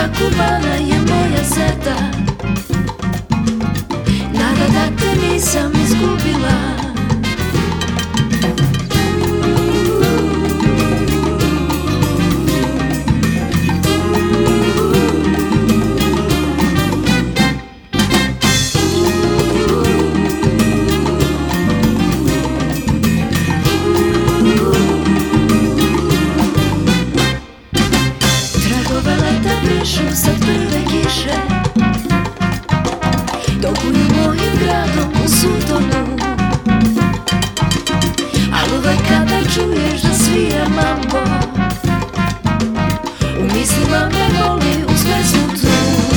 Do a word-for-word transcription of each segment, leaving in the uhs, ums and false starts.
kubana je moja zeta. Nada da te nisam izgubila. Sad prve kiše topuju mojim gradom u Sutonu, al uvek kada čuješ da svira mambo, u mislima me voli uz pesmu tu.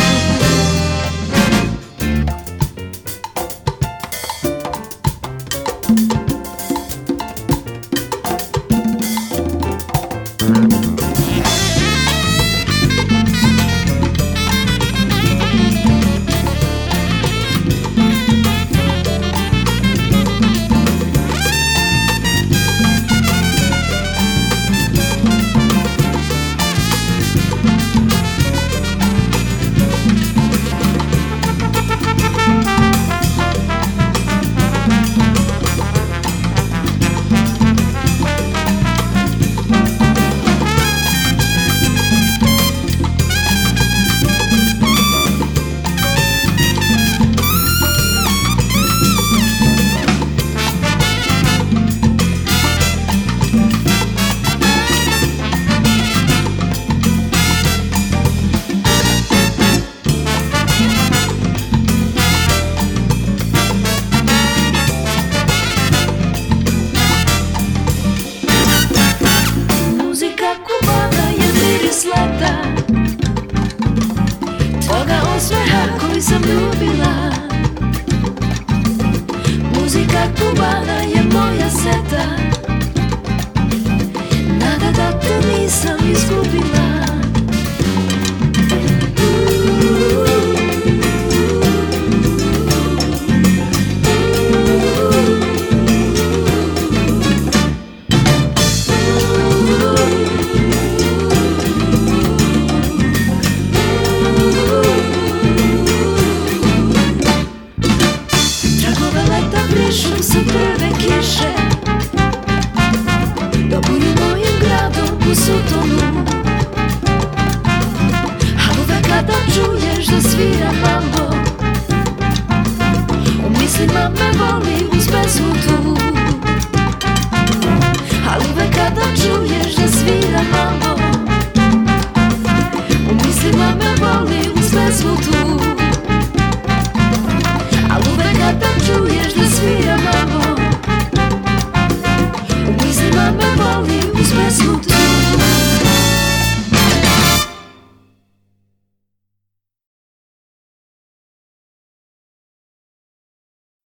Leta tvoga osmeha koji sam ljubila. Muzika kubana je moja seta. Nada da te nisam izgubila. Brišu se prve kiše topuju mojim gradom u Sutonu, al uvek kada čuješ da svira mambo, u mislima me voli uz pesmu tu.